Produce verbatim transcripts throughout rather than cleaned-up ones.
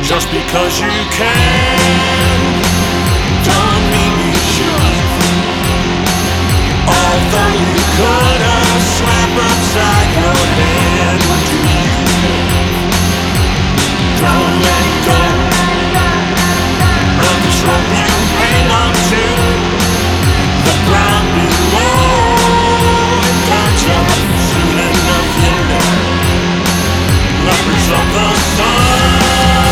Just because you can, don't mean you should. Although you could have slapped upside your head. What do you don't let go of this rope you hang on to. The ground below it catch up soon enough, you know. Lovers of the sun.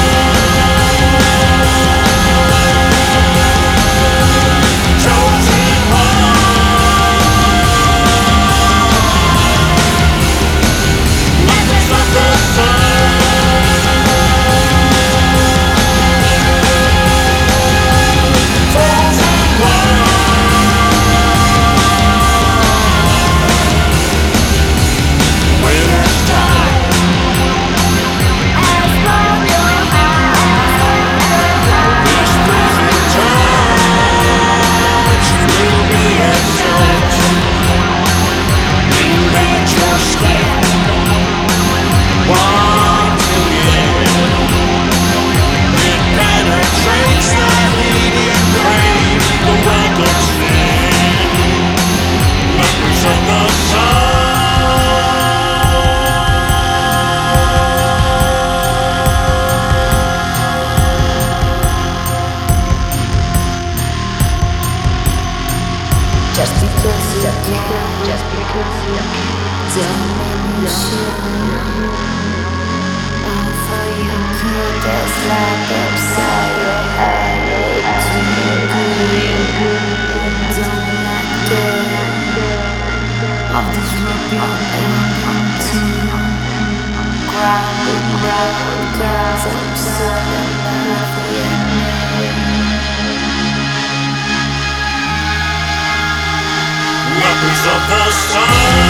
Just because you can, just because you can, don't make me sure. Although you could just slap upside your head, to me good, don't let go of this rope you're hanging to. Ground and round, cause I'm certain enough, Lovers of the sun.